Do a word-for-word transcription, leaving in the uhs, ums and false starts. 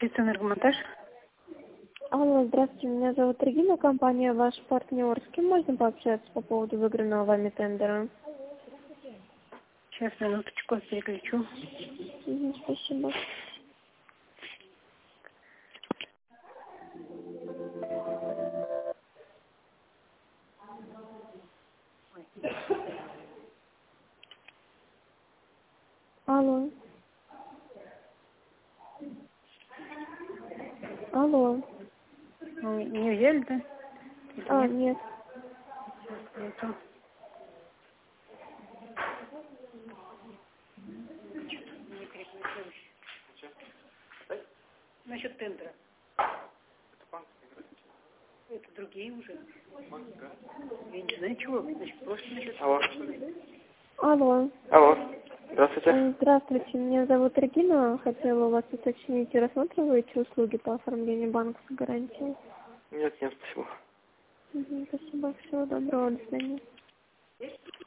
Спецэнергомонтаж. Алло, здравствуйте, меня зовут Регина, компания «Ваш партнер». С кем можно пообщаться по поводу выигранного вами тендера? Сейчас, минуточку, переключу. Угу, спасибо. Алло. Алло. Ну, не взяли, да? Или А, нет? нет. Нету. Насчет тендера. Это другие уже. Я не знаю, чего. Значит, просто насчет... Алло. Алло. Алло. Здравствуйте. Э, Здравствуйте, меня зовут Регина. Хотела у вас уточнить, рассматриваете услуги по оформлению банковской гарантии? Нет, нет, спасибо. Угу, спасибо, всего доброго, до свидания.